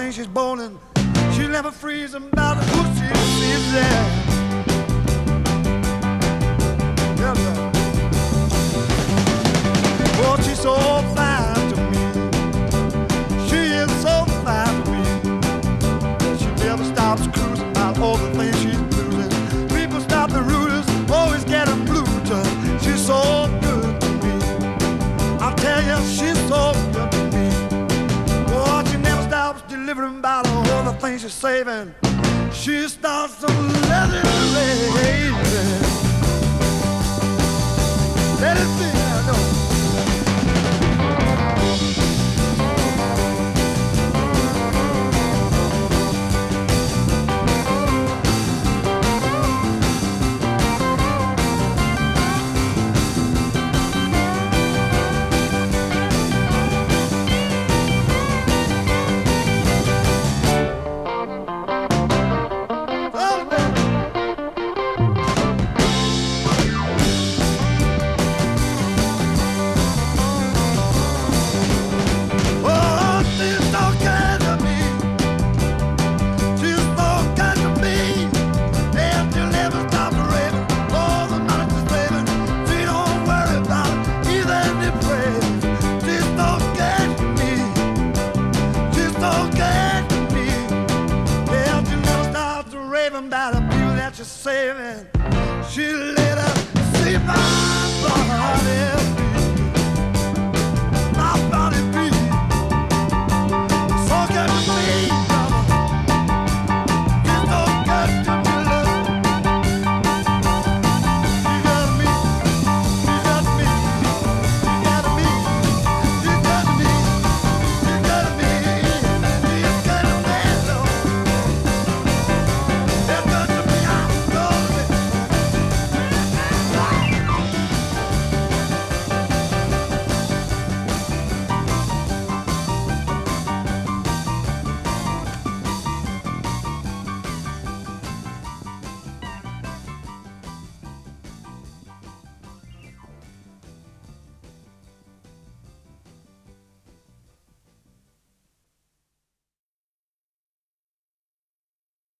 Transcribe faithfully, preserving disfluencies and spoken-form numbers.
things she's born in. She'll never freeze about who she is there. Yeah, yeah. Oh, she's so fine to me. She is so fine to me. She never stops cruising about all the things she's losing. People stop the rooters, always get them blue to. She's so good to me. I tell you, she's so good to me. Oh, she never stops delivering about all the things she's saving. She starts to let it rain. Let it be, I know. Saving, she let her see my body.